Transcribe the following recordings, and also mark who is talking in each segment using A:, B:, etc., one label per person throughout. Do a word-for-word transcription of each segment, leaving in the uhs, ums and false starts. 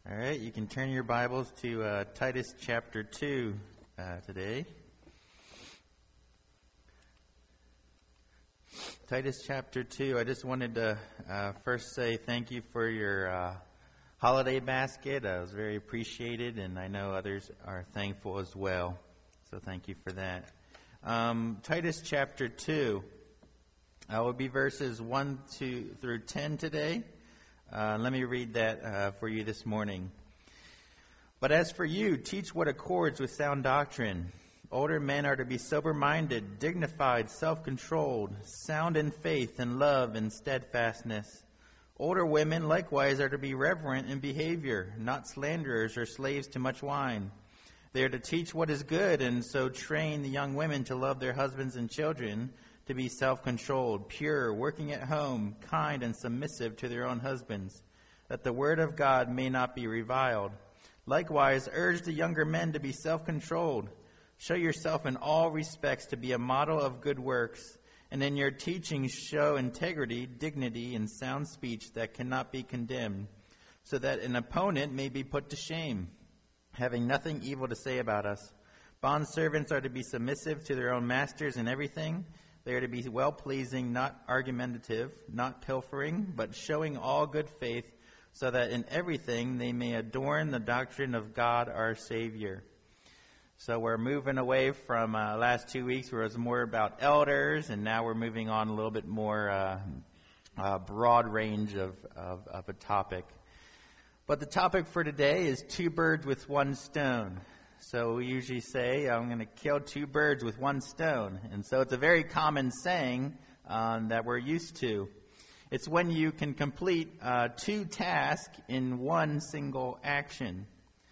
A: All right, you can turn your Bibles to uh, Titus chapter two uh, today. Titus chapter two. I just wanted to uh, first say thank you for your uh, holiday basket. I was very appreciated, and I know others are thankful as well. So thank you for that. Um, Titus chapter two. I will be verses one to, through ten today. Uh, let me read that uh, for you this morning. But as for you, teach what accords with sound doctrine. Older men are to be sober-minded, dignified, self-controlled, sound in faith and love and steadfastness. Older women likewise are to be reverent in behavior, not slanderers or slaves to much wine. They are to teach what is good, and so train the young women to love their husbands and children, to be self-controlled, pure, working at home, kind and submissive to their own husbands, that the word of God may not be reviled. Likewise, urge the younger men to be self-controlled. Show yourself in all respects to be a model of good works, and in your teaching show integrity, dignity, and sound speech that cannot be condemned, so that an opponent may be put to shame, having nothing evil to say about us. Bondservants are to be submissive to their own masters in everything. They are to be well-pleasing, not argumentative, not pilfering, but showing all good faith, so that in everything they may adorn the doctrine of God our Savior. So we're moving away from uh, last two weeks where it was more about elders, and now we're moving on a little bit more uh, uh, broad range of, of, of a topic. But the topic for today is two birds with one stone. So we usually say, I'm going to kill two birds with one stone. And so it's a very common saying um, that we're used to. It's when you can complete uh, two tasks in one single action.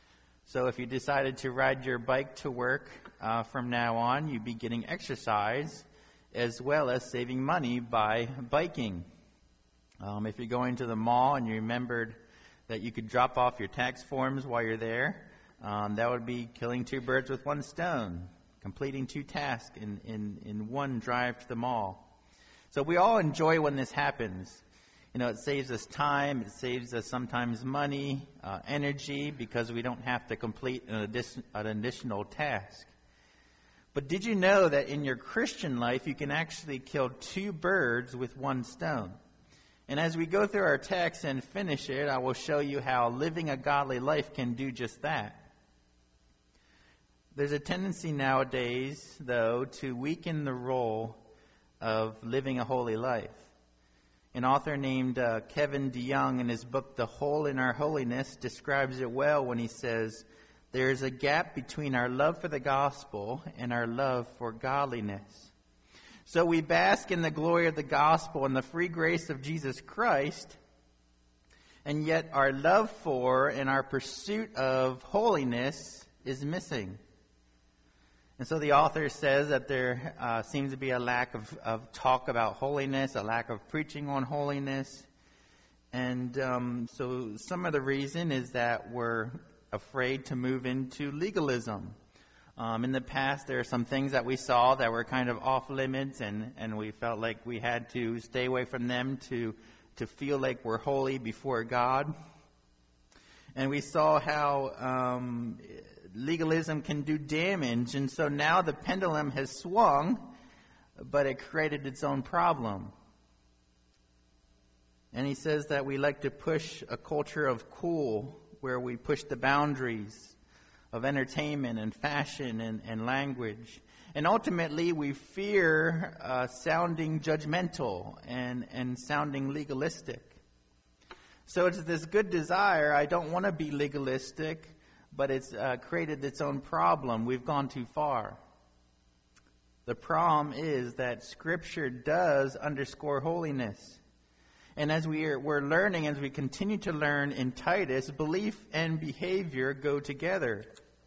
A: So if you decided to ride your bike to work uh, from now on, you'd be getting exercise as well as saving money by biking. Um, if you're going to the mall and you remembered that you could drop off your tax forms while you're there, Um, that would be killing two birds with one stone, completing two tasks in, in, in one drive to the mall. So we all enjoy when this happens. You know, it saves us time, it saves us sometimes money, uh, energy, because we don't have to complete an, addition, an additional task. But did you know that in your Christian life, you can actually kill two birds with one stone? And as we go through our text and finish it, I will show you how living a godly life can do just that. There's a tendency nowadays, though, to weaken the role of living a holy life. An author named uh, Kevin DeYoung, in his book, The Hole in Our Holiness, describes it well when he says, there is a gap between our love for the gospel and our love for godliness. So we bask in the glory of the gospel and the free grace of Jesus Christ, and yet our love for and our pursuit of holiness is missing. And so the author says that there uh, seems to be a lack of, of talk about holiness, a lack of preaching on holiness. And um, so some of the reason is that we're afraid to move into legalism. Um, in the past, there are some things that we saw that were kind of off limits, and, and we felt like we had to stay away from them to, to feel like we're holy before God. And we saw how um, legalism can do damage, and so now the pendulum has swung, but it created its own problem. And he says that we like to push a culture of cool, where we push the boundaries of entertainment and fashion and, and language. And ultimately, we fear uh, sounding judgmental and, and sounding legalistic. So it's this good desire. I don't want to be legalistic, but it's uh, created its own problem. We've gone too far. The problem is that Scripture does underscore holiness. And as we are, we're learning, as we continue to learn in Titus, belief and behavior go together.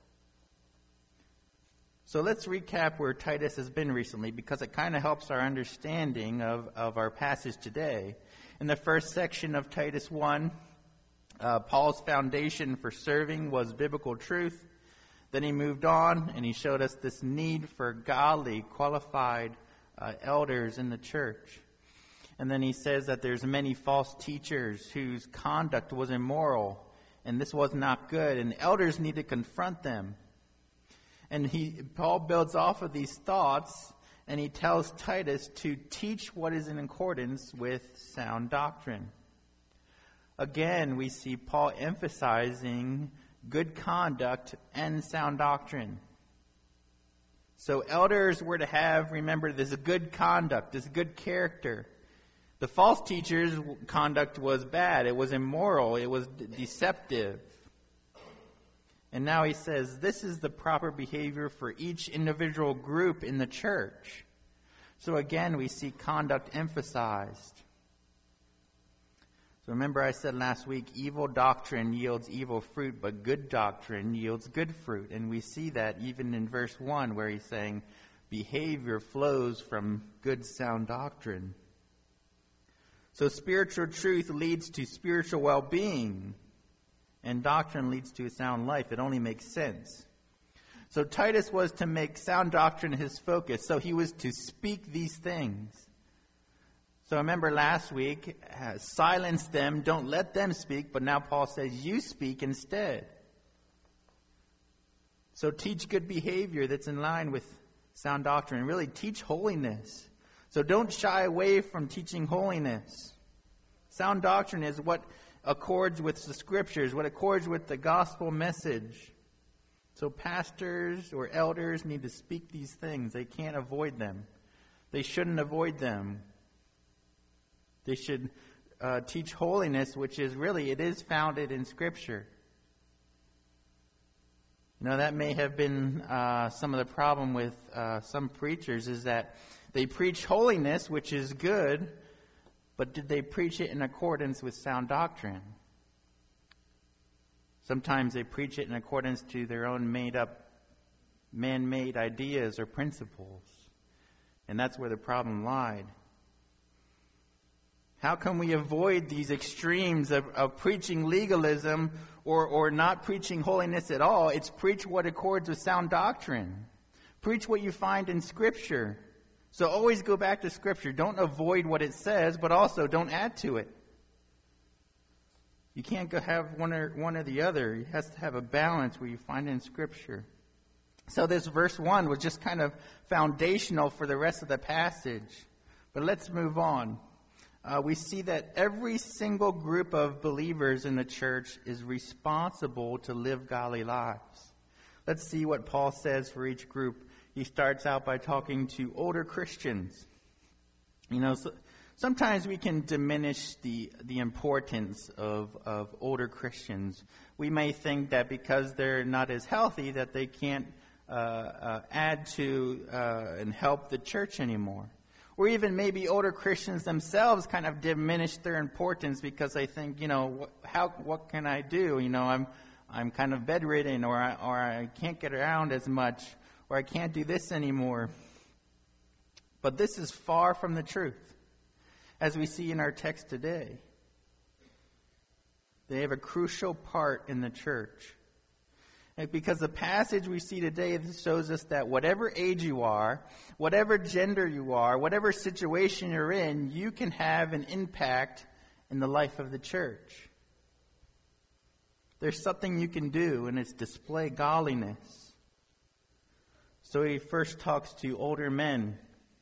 A: So let's recap where Titus has been recently, because it kind of helps our understanding of, of our passage today. In the first section of Titus one, uh, Paul's foundation for serving was biblical truth. Then he moved on and he showed us this need for godly, qualified uh, elders in the church. And then he says that there's many false teachers whose conduct was immoral and this was not good, and elders need to confront them. And he, Paul builds off of these thoughts, and he tells Titus to teach what is in accordance with sound doctrine. Again, we see Paul emphasizing good conduct and sound doctrine. So elders were to have, remember, this good conduct, this good character. The false teachers' conduct was bad. It was immoral. It was de- deceptive. And now he says this is the proper behavior for each individual group in the church. So again, we see conduct emphasized. So remember I said last week, evil doctrine yields evil fruit, but good doctrine yields good fruit. And we see that even in verse one where he's saying behavior flows from good sound doctrine. So spiritual truth leads to spiritual well-being, and doctrine leads to a sound life. It only makes sense. So Titus was to make sound doctrine his focus. So he was to speak these things. So remember last week, uh, silence them, don't let them speak, but now Paul says you speak instead. So teach good behavior that's in line with sound doctrine. Really teach holiness. So don't shy away from teaching holiness. Sound doctrine is what accords with the scriptures, what accords with the gospel message. So pastors or elders need to speak these things. They can't avoid them. They shouldn't avoid them. They should uh, teach holiness, which is really, it is founded in Scripture. You know, that may have been uh, some of the problem with uh, some preachers is that they preach holiness, which is good, but did they preach it in accordance with sound doctrine? Sometimes they preach it in accordance to their own made-up, man-made ideas or principles. And that's where the problem lied. How can we avoid these extremes of, of preaching legalism or, or not preaching holiness at all? It's preach what accords with sound doctrine. Preach what you find in Scripture. So always go back to Scripture. Don't avoid what it says, but also don't add to it. You can't go have one or one or the other. It has to have a balance where you find it in Scripture. So this verse one was just kind of foundational for the rest of the passage. But let's move on. Uh, we see that every single group of believers in the church is responsible to live godly lives. Let's see what Paul says for each group. He starts out by talking to older Christians. You know, so, sometimes we can diminish the the importance of, of older Christians. We may think that because they're not as healthy that they can't uh, uh, add to uh, and help the church anymore. Or even maybe older Christians themselves kind of diminish their importance because they think, you know, how what can I do? You know, I'm I'm kind of bedridden, or I, or I can't get around as much, or I can't do this anymore. But this is far from the truth, as we see in our text today. They have a crucial part in the church. Because the passage we see today shows us that whatever age you are, whatever gender you are, whatever situation you're in, you can have an impact in the life of the church. There's something you can do, and it's display godliness. So he first talks to older men.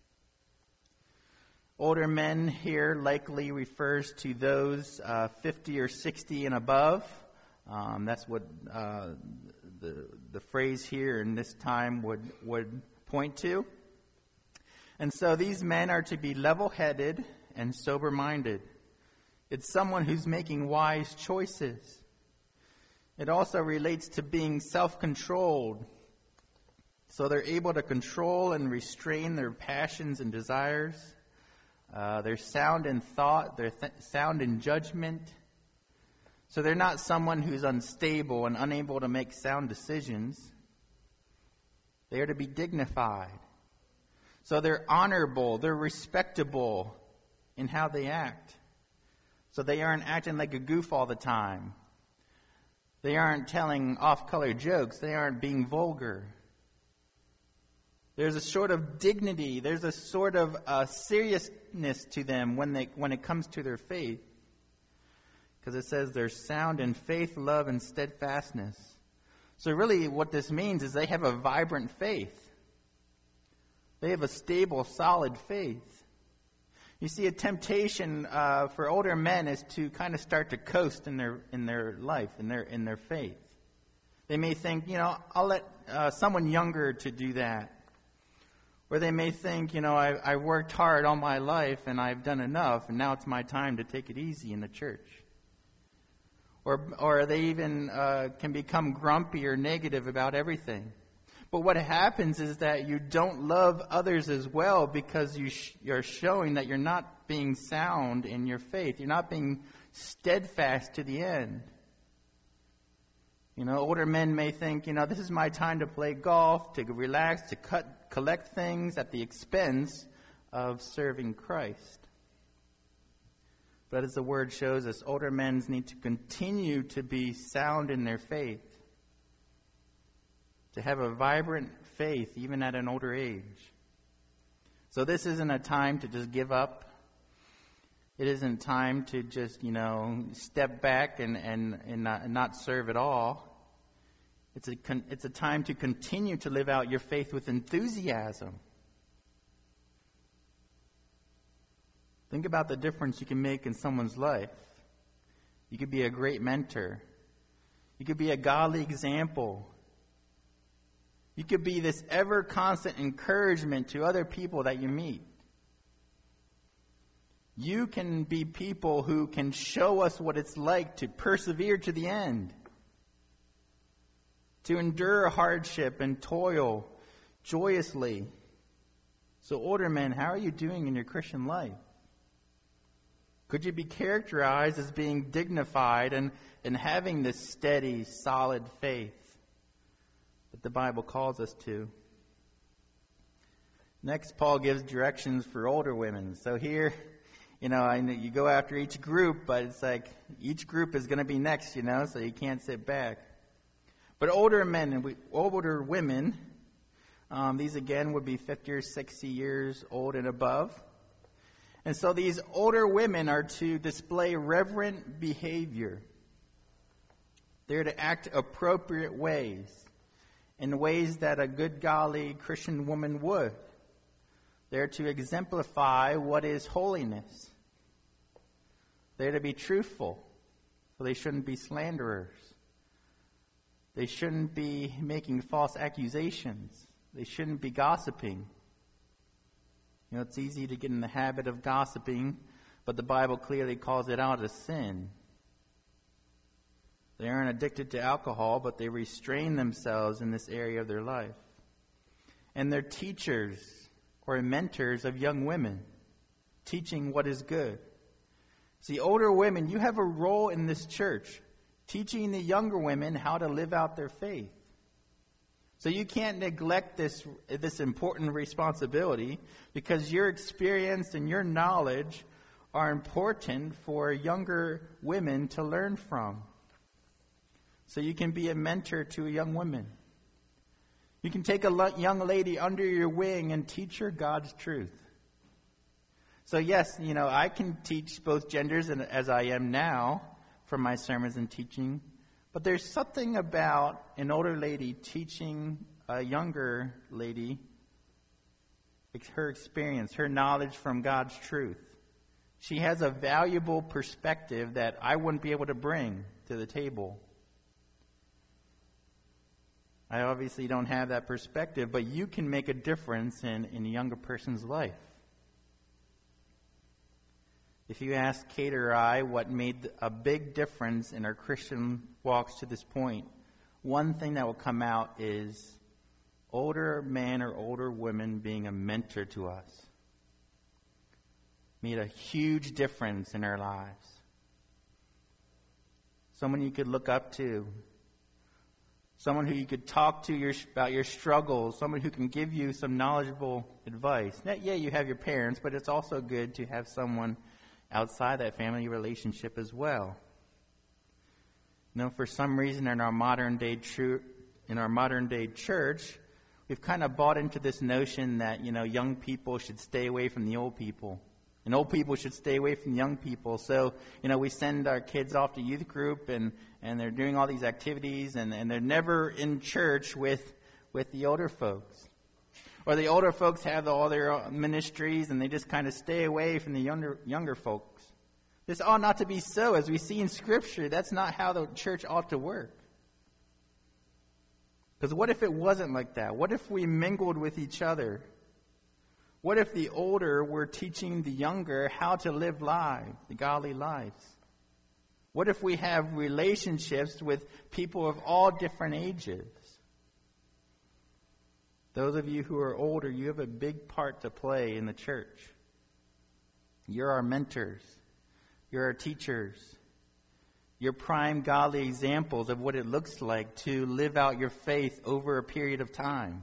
A: Older men here likely refers to those uh, fifty or sixty and above. Um, that's what uh, the the phrase here in this time would would point to. And so these men are to be level-headed and sober-minded. It's someone who's making wise choices. It also relates to being self-controlled. So they're able to control and restrain their passions and desires. Uh, they're sound in thought. They're th- sound in judgment. So they're not someone who's unstable and unable to make sound decisions. They are to be dignified. So they're honorable. They're respectable in how they act. So they aren't acting like a goof all the time. They aren't telling off-color jokes. They aren't being vulgar. There's a sort of dignity. There's a sort of uh, seriousness to them when they when it comes to their faith. because it says they're sound in faith, love, and steadfastness. So really what this means is they have a vibrant faith. They have a stable, solid faith. You see, a temptation uh, for older men is to kind of start to coast in their in their life, in their in their faith. They may think, you know, I'll let uh, someone younger to do that. Or they may think, you know, I, I worked hard all my life and I've done enough, and now it's my time to take it easy in the church. Or, or they even uh, can become grumpy or negative about everything. But what happens is that you don't love others as well because you sh- you're showing that you're not being sound in your faith. You're not being steadfast to the end. You know, older men may think, you know, this is my time to play golf, to relax, to cut, collect things at the expense of serving Christ. But as the word shows us, older men need to continue to be sound in their faith, to have a vibrant faith even at an older age. So this isn't a time to just give up. It isn't time to just, you know, step back and, and, and, not, and not serve at all. It's a, it's a time to continue to live out your faith with enthusiasm. Think about the difference you can make in someone's life. You could be a great mentor. You could be a godly example. You could be this ever constant encouragement to other people that you meet. You can be people who can show us what it's like to persevere to the end, to endure hardship and toil joyously. So, older men, how are you doing in your Christian life? Could you be characterized as being dignified and, and having this steady, solid faith that the Bible calls us to? Next, Paul gives directions for older women. So here, you know, I know you go after each group, but it's like each group is going to be next, you know, so you can't sit back. But older men and older women, um, these again would be fifty or sixty years old and above. And so these older women are to display reverent behavior. They're to act appropriate ways, in ways that a good, godly Christian woman would. They're to exemplify what is holiness. They're to be truthful, so they shouldn't be slanderers. They shouldn't be making false accusations. They shouldn't be gossiping. You know, it's easy to get in the habit of gossiping, but the Bible clearly calls it out as sin. They aren't addicted to alcohol, but they restrain themselves in this area of their life. And they're teachers or mentors of young women, teaching what is good. See, older women, you have a role in this church, teaching the younger women how to live out their faith. So you can't neglect this this important responsibility, because your experience and your knowledge are important for younger women to learn from. So you can be a mentor to a young woman. You can take a young lady under your wing and teach her God's truth. So yes, you know, I can teach both genders as I am now from my sermons and teaching. But there's something about an older lady teaching a younger lady her experience, her knowledge from God's truth. She has a valuable perspective that I wouldn't be able to bring to the table. I obviously don't have that perspective, but you can make a difference in, in a younger person's life. If you ask Kate or I what made a big difference in our Christian walks to this point, one thing that will come out is older men or older women being a mentor to us. Made a huge difference in our lives. Someone you could look up to. Someone who you could talk to your, about your struggles. Someone who can give you some knowledgeable advice. Yeah, you have your parents, but it's also good to have someone outside that family relationship as well. You know, for some reason in our modern day tru- in our modern day church, we've kind of bought into this notion that, you know, young people should stay away from the old people and old people should stay away from young people. So, you know, we send our kids off to youth group, and, and they're doing all these activities, and, and they're never in church with with the older folks. Or the older folks have all their ministries, and they just kind of stay away from the younger younger folks. This ought not to be so. As we see in Scripture, that's not how the church ought to work. Because what if it wasn't like that? What if we mingled with each other? What if the older were teaching the younger how to live lives, the godly lives? What if we have relationships with people of all different ages? Those of you who are older, you have a big part to play in the church. You're our mentors. You're our teachers. You're prime godly examples of what it looks like to live out your faith over a period of time.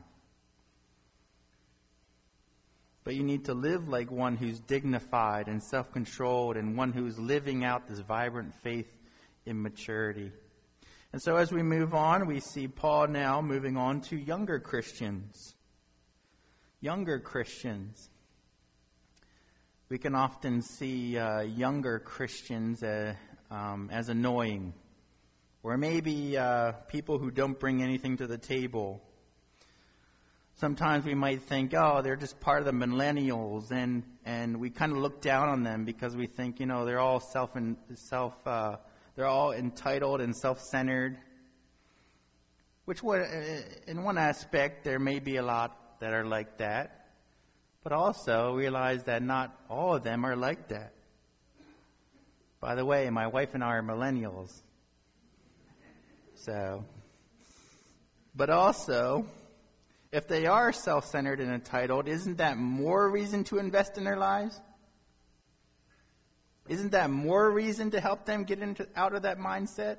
A: But you need to live like one who's dignified and self-controlled, and one who's living out this vibrant faith in maturity. And so as we move on, we see Paul now moving on to younger Christians. Younger Christians. We can often see uh, younger Christians uh, um, as annoying, or maybe uh, people who don't bring anything to the table. Sometimes we might think, oh, they're just part of the millennials, and, and we kind of look down on them because we think, you know, they're all self and self. Uh, they're all entitled and self-centered. Which would, in one aspect, there may be a lot that are like that, but also realize that not all of them are like that. By the way, my wife and I are millennials. So, but also, if they are self-centered and entitled, isn't that more reason to invest in their lives? Isn't that more reason to help them get into out of that mindset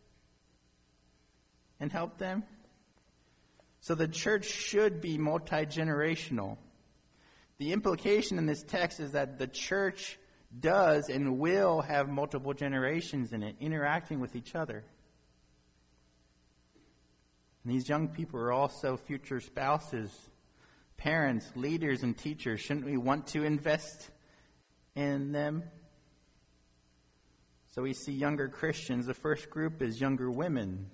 A: and help them? So the church should be multi-generational. The implication in this text is that the church does and will have multiple generations in it, interacting with each other. And these young people are also future spouses, parents, leaders, and teachers. Shouldn't we want to invest in them? So we see younger Christians. The first group is younger women.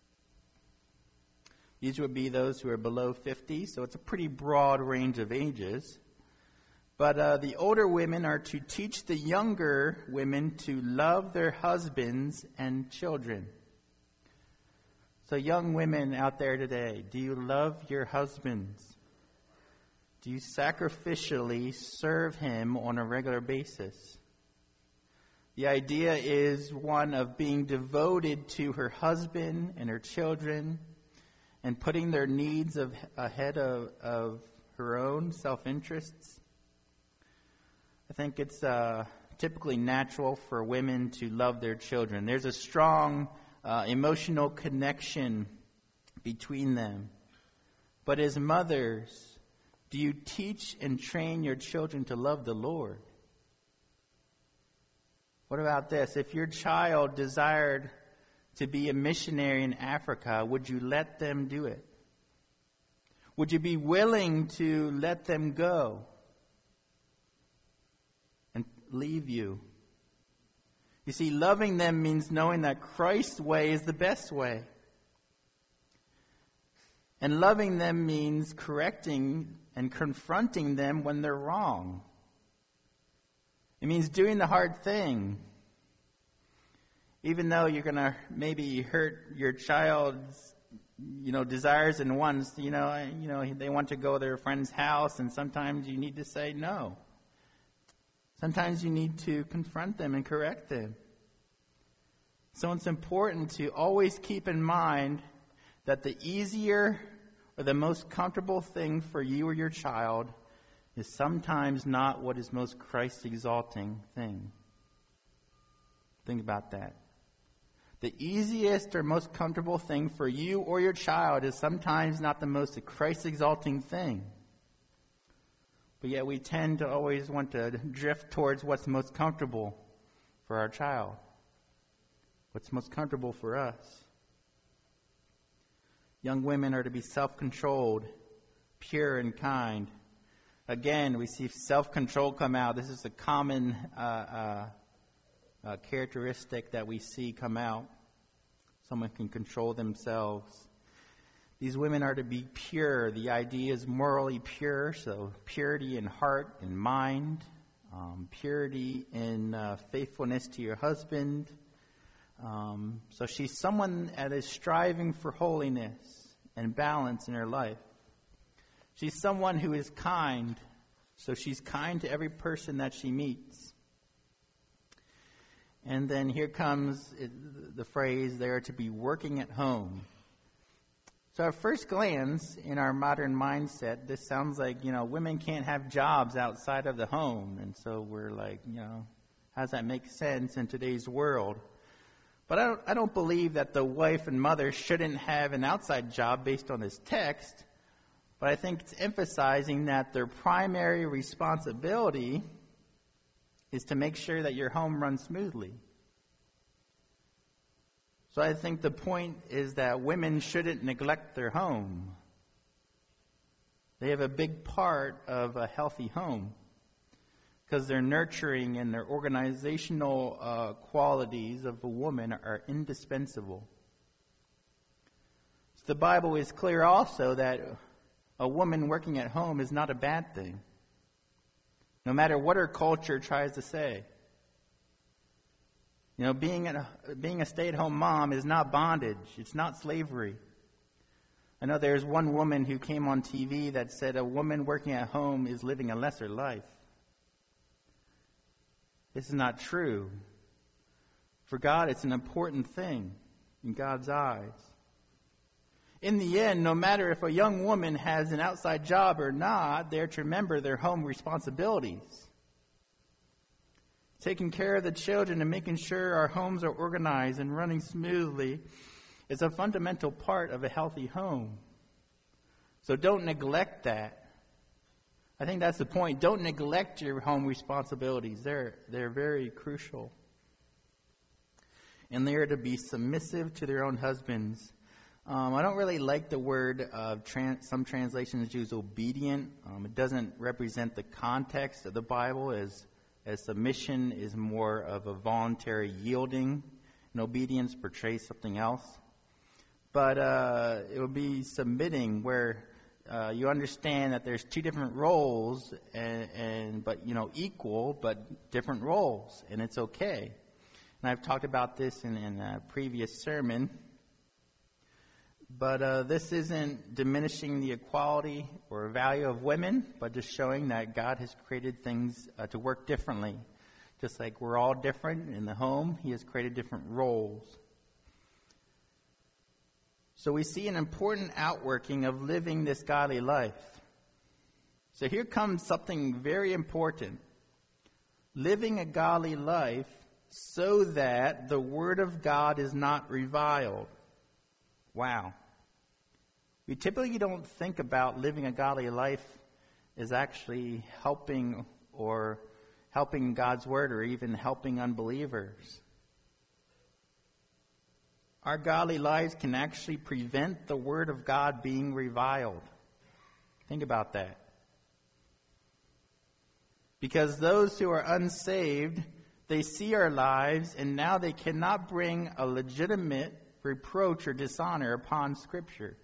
A: These would be those who are below fifty, so it's a pretty broad range of ages. But uh, the older women are to teach the younger women to love their husbands and children. So young women out there today, do you love your husbands? Do you sacrificially serve him on a regular basis? The idea is one of being devoted to her husband and her children and putting their needs of, ahead of, of her own self-interests. I think it's uh, typically natural for women to love their children. There's a strong uh, emotional connection between them. But as mothers, do you teach and train your children to love the Lord? What about this? If your child desired to be a missionary in Africa, would you let them do it? Would you be willing to let them go and leave you? You see, loving them means knowing that Christ's way is the best way. And loving them means correcting and confronting them when they're wrong. It means doing the hard thing. Even though you're going to maybe hurt your child's, you know, desires and wants, you know, you know, they want to go to their friend's house, and sometimes you need to say no. Sometimes you need to confront them and correct them. So it's important to always keep in mind that the easier or the most comfortable thing for you or your child is sometimes not what is most Christ-exalting thing. Think about that. The easiest or most comfortable thing for you or your child is sometimes not the most Christ-exalting thing. But yet we tend to always want to drift towards what's most comfortable for our child. What's most comfortable for us. Young women are to be self-controlled, pure and kind. Again, we see self-control come out. This is a common uh, uh, uh, characteristic that we see come out. Someone can control themselves. These women are to be pure. The idea is morally pure, so purity in heart and mind, um, purity in uh, faithfulness to your husband. Um, so she's someone that is striving for holiness and balance in her life. She's someone who is kind, so she's kind to every person that she meets. And then here comes the phrase, they are to be working at home. So at first glance, in our modern mindset, this sounds like, you know, women can't have jobs outside of the home. And so we're like, you know, how does that make sense in today's world? But I don't, I don't believe that the wife and mother shouldn't have an outside job based on this text. But I think it's emphasizing that their primary responsibility is to make sure that your home runs smoothly. So I think the point is that women shouldn't neglect their home. They have a big part of a healthy home because their nurturing and their organizational uh, qualities of a woman are indispensable. So the Bible is clear also that a woman working at home is not a bad thing, no matter what her culture tries to say. You know, being a, being a stay-at-home mom is not bondage. It's not slavery. I know there's one woman who came on T V that said a woman working at home is living a lesser life. This is not true. For God, it's an important thing in God's eyes. In the end, no matter if a young woman has an outside job or not, they're to remember their home responsibilities. Taking care of the children and making sure our homes are organized and running smoothly is a fundamental part of a healthy home. So don't neglect that. I think that's the point. Don't neglect your home responsibilities. They're, they're very crucial. And they are to be submissive to their own husbands. Um, I don't really like the word, uh, trans, some translations use obedient. Um, it doesn't represent the context of the Bible as, as submission is more of a voluntary yielding, and obedience portrays something else. But uh, it would be submitting where uh, you understand that there's two different roles, and, and but you know equal but different roles, and it's okay. And I've talked about this in, in a previous sermon. But uh, this isn't diminishing the equality or value of women, but just showing that God has created things uh, to work differently. Just like we're all different in the home, He has created different roles. So we see an important outworking of living this godly life. So here comes something very important. Living a godly life so that the Word of God is not reviled. Wow. We typically don't think about living a godly life as actually helping or helping God's Word or even helping unbelievers. Our godly lives can actually prevent the Word of God being reviled. Think about that. Because those who are unsaved, they see our lives and now they cannot bring a legitimate reproach or dishonor upon Scripture.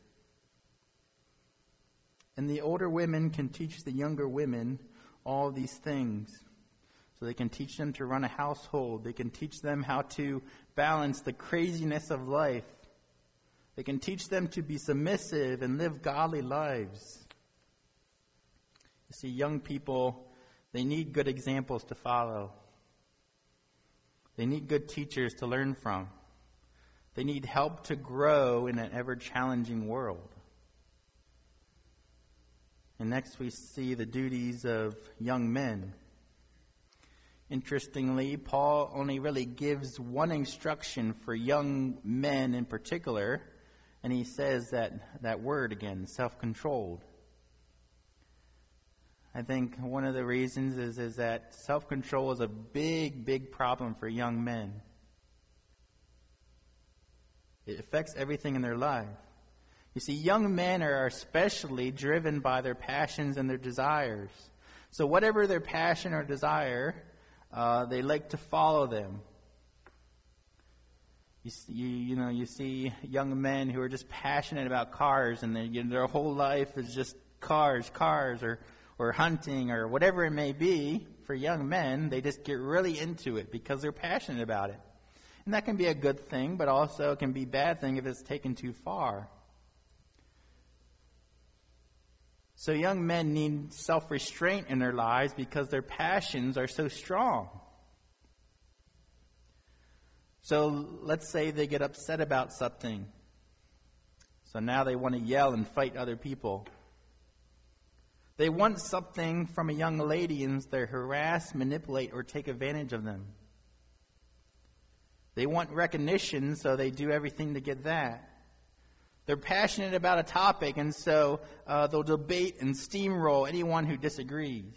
A: And the older women can teach the younger women all these things. So they can teach them to run a household. They can teach them how to balance the craziness of life. They can teach them to be submissive and live godly lives. You see, young people, they need good examples to follow. They need good teachers to learn from. They need help to grow in an ever-challenging world. And next we see the duties of young men. Interestingly, Paul only really gives one instruction for young men in particular, and he says that, that word again, self-controlled. I think one of the reasons is, is that self-control is a big, big problem for young men. It affects everything in their life. You see, young men are especially driven by their passions and their desires. So whatever their passion or desire, uh, they like to follow them. You, see, you, you know, you see young men who are just passionate about cars, and you know, their whole life is just cars, cars, or or hunting, or whatever it may be. For young men, they just get really into it because they're passionate about it. And that can be a good thing, but also it can be a bad thing if it's taken too far. So young men need self-restraint in their lives because their passions are so strong. So let's say they get upset about something. So now they want to yell and fight other people. They want something from a young lady and they harass, manipulate, or take advantage of them. They want recognition, so they do everything to get that. They're passionate about a topic, and so uh, they'll debate and steamroll anyone who disagrees.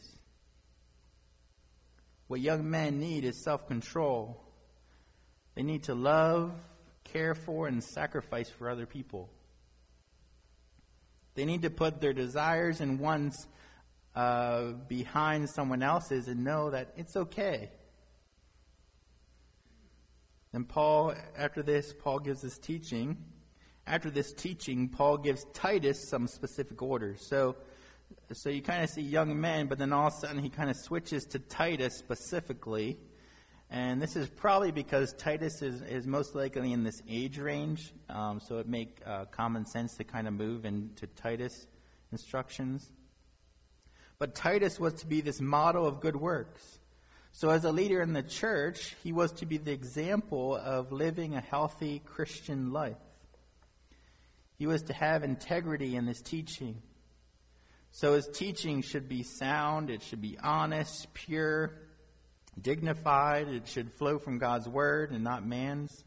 A: What young men need is self-control. They need to love, care for, and sacrifice for other people. They need to put their desires and wants uh, behind someone else's and know that it's okay. And Paul, after this, Paul gives this teaching. After this teaching, Paul gives Titus some specific orders. So, so you kind of see young men, but then all of a sudden he kind of switches to Titus specifically. And this is probably because Titus is, is most likely in this age range. Um, so it makes uh, common sense to kind of move into Titus instructions. But Titus was to be this model of good works. So as a leader in the church, he was to be the example of living a healthy Christian life. He was to have integrity in his teaching. So his teaching should be sound, it should be honest, pure, dignified, it should flow from God's word and not man's.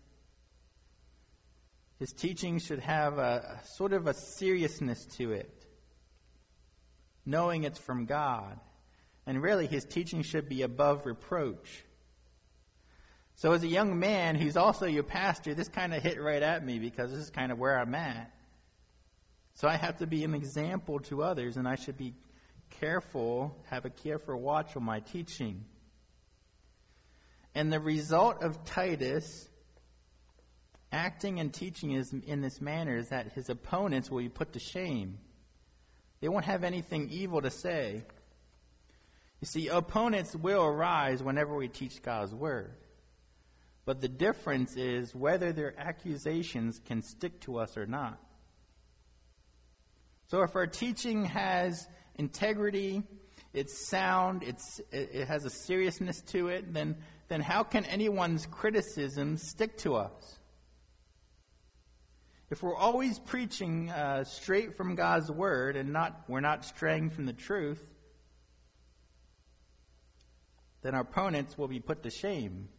A: His teaching should have a, a sort of a seriousness to it, knowing it's from God. And really, his teaching should be above reproach. So as a young man who's also your pastor, this kind of hit right at me because this is kind of where I'm at. So I have to be an example to others, and I should be careful, have a careful watch on my teaching. And the result of Titus acting and teaching is, in this manner is that his opponents will be put to shame. They won't have anything evil to say. You see, opponents will arise whenever we teach God's word. But the difference is whether their accusations can stick to us or not. So if our teaching has integrity, it's sound, it's, it has a seriousness to it, then, then how can anyone's criticism stick to us? If we're always preaching uh, straight from God's word and not we're not straying from the truth, then our opponents will be put to shame.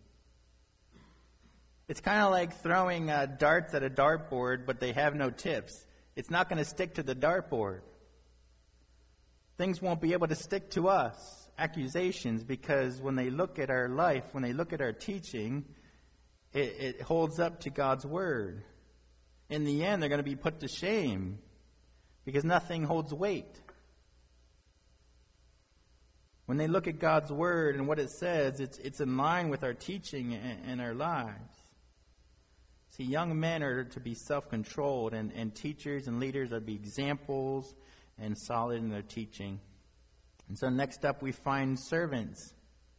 A: It's kind of like throwing uh, darts at a dartboard, but they have no tips. It's not going to stick to the dartboard. Things won't be able to stick to us, accusations, because when they look at our life, when they look at our teaching, it, it holds up to God's word. In the end, they're going to be put to shame because nothing holds weight. When they look at God's word and what it says, it's it's in line with our teaching and, and our lives. See, young men are to be self-controlled, and, and teachers and leaders are to be examples and solid in their teaching. And so next up we find servants.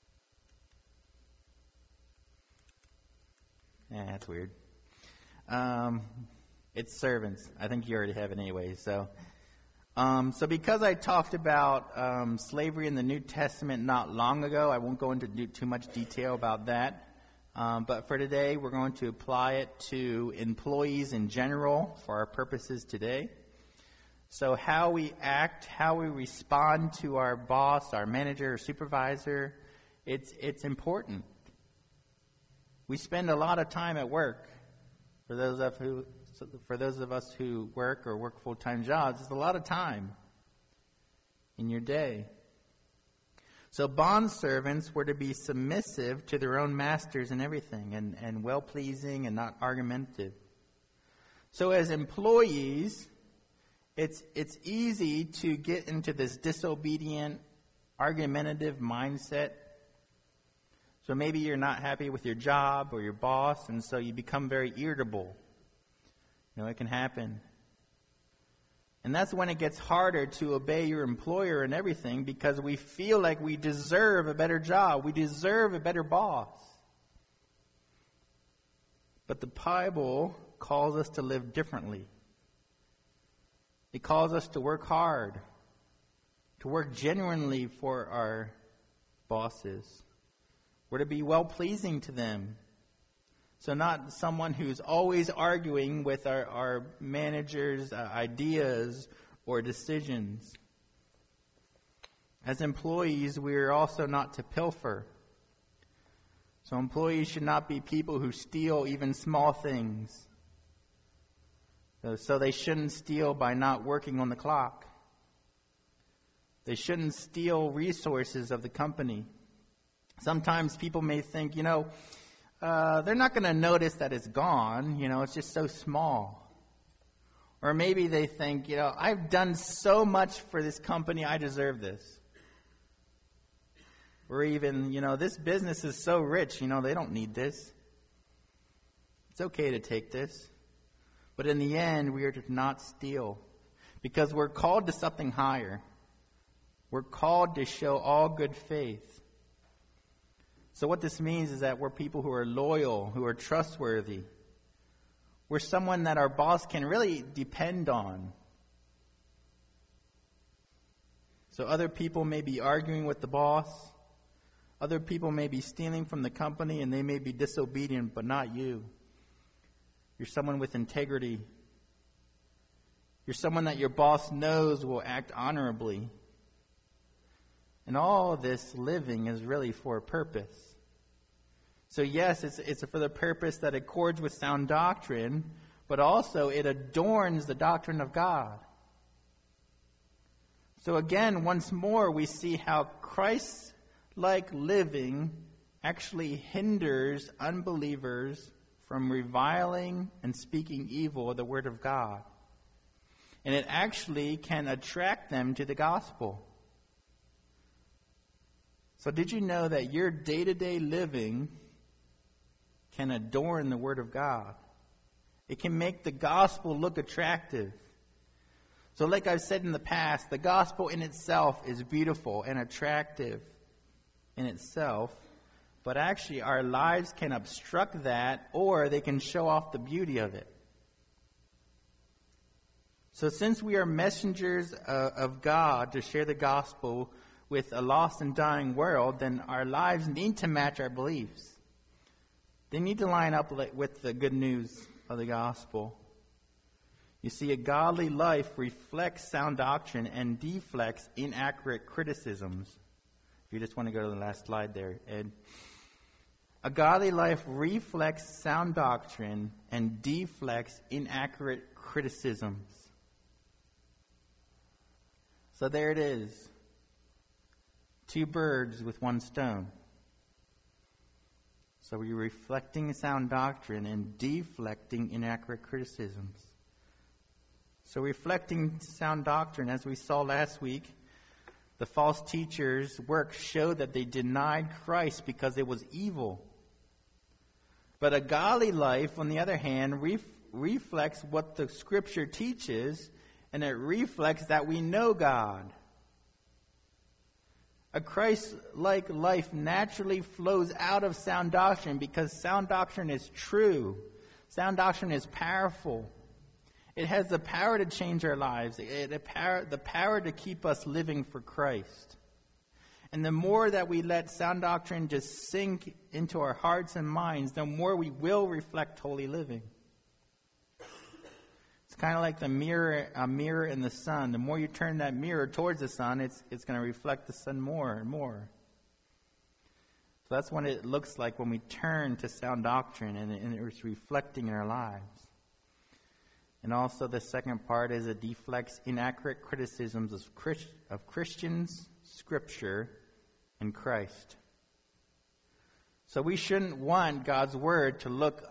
A: Yeah, that's weird. Um, it's servants. I think you already have it anyway. So, um, so because I talked about um, slavery in the New Testament not long ago, I won't go into do too much detail about that. Um, but for today, we're going to apply it to employees in general for our purposes today. So how we act, how we respond to our boss, our manager, or supervisor, it's it's important. We spend a lot of time at work. For those of who, for those of us who work or work full-time jobs, it's a lot of time in your day. So bond servants were to be submissive to their own masters in everything, and, and well-pleasing and not argumentative. So as employees, it's it's easy to get into this disobedient, argumentative mindset. So maybe you're not happy with your job or your boss, and so you become very irritable. You know, it can happen. And that's when it gets harder to obey your employer and everything, because we feel like we deserve a better job. We deserve a better boss. But the Bible calls us to live differently. It calls us to work hard, to work genuinely for our bosses. We're to be well-pleasing to them. So not someone who's always arguing with our, our managers' uh, ideas or decisions. As employees, we are also not to pilfer. So employees should not be people who steal even small things. So, so they shouldn't steal by not working on the clock. They shouldn't steal resources of the company. Sometimes people may think, you know, uh, they're not going to notice that it's gone. You know, it's just so small. Or maybe they think, you know, I've done so much for this company, I deserve this. Or even, you know, this business is so rich, you know, they don't need this. It's okay to take this. But in the end, we are to not steal, because we're called to something higher. We're called to show all good faith. So what this means is that we're people who are loyal, who are trustworthy. We're someone that our boss can really depend on. So other people may be arguing with the boss. Other people may be stealing from the company, and they may be disobedient, but not you. You're someone with integrity. You're someone that your boss knows will act honorably. And all of this living is really for a purpose. So yes, it's, it's for the purpose that accords with sound doctrine, but also it adorns the doctrine of God. So again, once more, we see how Christ-like living actually hinders unbelievers from reviling and speaking evil of the Word of God. And it actually can attract them to the gospel. So did you know that your day-to-day living can adorn the Word of God? It can make the gospel look attractive. So like I've said in the past, the gospel in itself is beautiful and attractive in itself, but actually our lives can obstruct that, or they can show off the beauty of it. So since we are messengers uh, of God to share the gospel with a lost and dying world, then our lives need to match our beliefs. They need to line up with the good news of the gospel. You see, a godly life reflects sound doctrine and deflects inaccurate criticisms. If you just want to go to the last slide there, Ed. A godly life reflects sound doctrine and deflects inaccurate criticisms. So there it is. Two birds with one stone. So we're reflecting sound doctrine and deflecting inaccurate criticisms. So reflecting sound doctrine, as we saw last week, the false teachers' work showed that they denied Christ because it was evil. But a godly life, on the other hand, ref- reflects what the Scripture teaches, and it reflects that we know God. A Christ-like life naturally flows out of sound doctrine because sound doctrine is true. Sound doctrine is powerful. It has the power to change our lives. It, it power, the power to keep us living for Christ. And the more that we let sound doctrine just sink into our hearts and minds, the more we will reflect holy living. It's kind of like the mirror, a mirror in the sun. The more you turn that mirror towards the sun, it's it's going to reflect the sun more and more. So that's what it looks like when we turn to sound doctrine, and, and it's reflecting in our lives. And also the second part is it deflects inaccurate criticisms of, Christ, of Christians, Scripture, and Christ. So we shouldn't want God's Word to look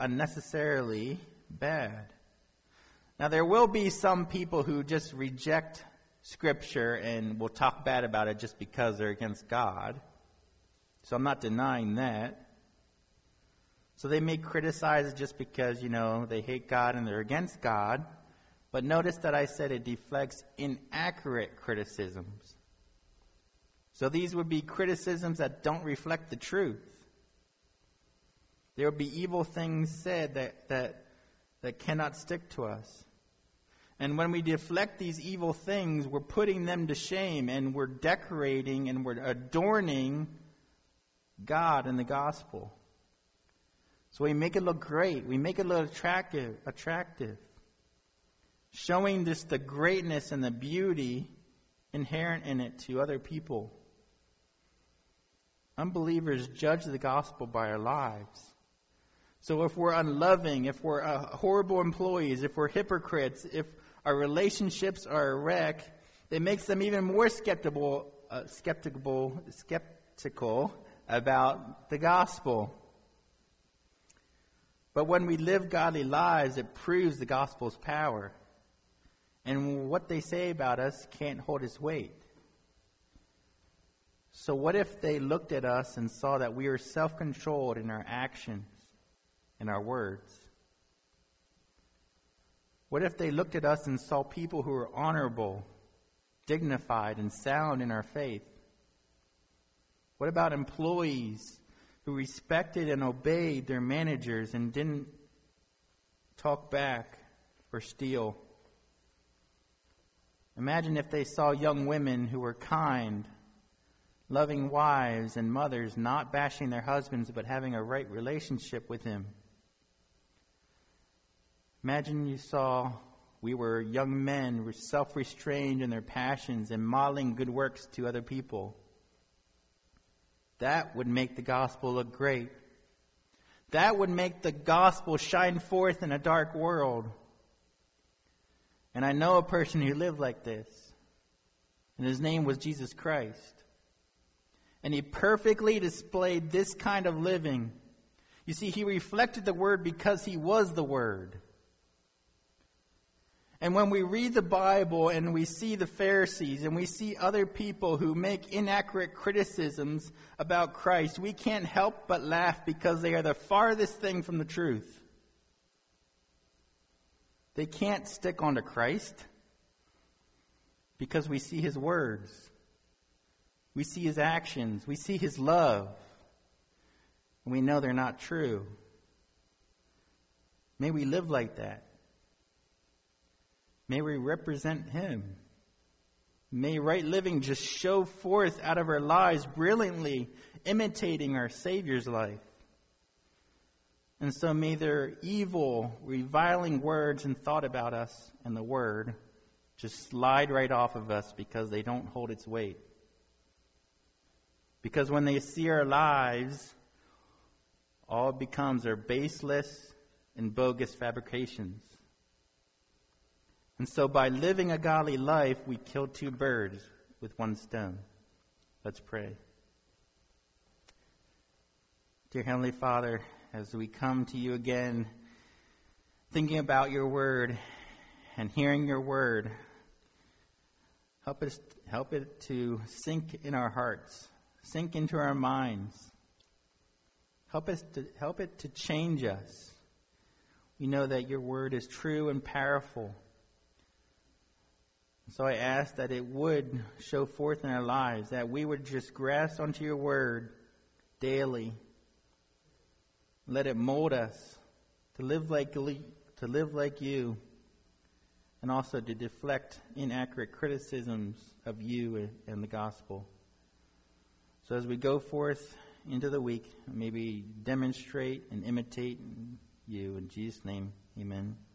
A: unnecessarily bad. Now there will be some people who just reject Scripture and will talk bad about it just because they're against God. So I'm not denying that. So they may criticize it just because, you know, they hate God and they're against God. But notice that I said it deflects inaccurate criticisms. So these would be criticisms that don't reflect the truth. There will be evil things said that, that, that cannot stick to us. And when we deflect these evil things, we're putting them to shame, and we're decorating and we're adorning God and the gospel. So we make it look great. We make it look attractive, attractive. Showing just the greatness and the beauty inherent in it to other people. Unbelievers judge the gospel by our lives. So if we're unloving, if we're uh, horrible employees, if we're hypocrites, if our relationships are a wreck, it makes them even more skeptical, uh, skeptical, skeptical about the gospel. But when we live godly lives, it proves the gospel's power. And what they say about us can't hold its weight. So what if they looked at us and saw that we are self-controlled in our actions and our words? What if they looked at us and saw people who are honorable, dignified, and sound in our faith? What about employees who respected and obeyed their managers and didn't talk back or steal? Imagine if they saw young women who were kind, loving wives and mothers, not bashing their husbands, but having a right relationship with him. Imagine you saw we were young men, were self-restrained in their passions and modeling good works to other people. That would make the gospel look great. That would make the gospel shine forth in a dark world. And I know a person who lived like this. And his name was Jesus Christ. And he perfectly displayed this kind of living. You see, he reflected the Word because he was the Word. And when we read the Bible and we see the Pharisees and we see other people who make inaccurate criticisms about Christ, we can't help but laugh because they are the farthest thing from the truth. They can't stick onto Christ because we see his words. We see his actions. We see his love. And we know they're not true. May we live like that. May we represent him. May right living just show forth out of our lives brilliantly, imitating our Savior's life. And so may their evil, reviling words and thought about us and the Word just slide right off of us because they don't hold its weight. Because when they see our lives, all it becomes are baseless and bogus fabrications. And so by living a godly life, we kill two birds with one stone. Let's pray. Dear Heavenly Father, as we come to you again, thinking about your word and hearing your word, help us, help it to sink in our hearts, sink into our minds. Help us to help it to change us. We know that your word is true and powerful. So I ask that it would show forth in our lives, that we would just grasp onto your word daily. Let it mold us to live like to live like you, and also to deflect inaccurate criticisms of you and the gospel. So as we go forth into the week, maybe demonstrate and imitate you. In Jesus' name, amen.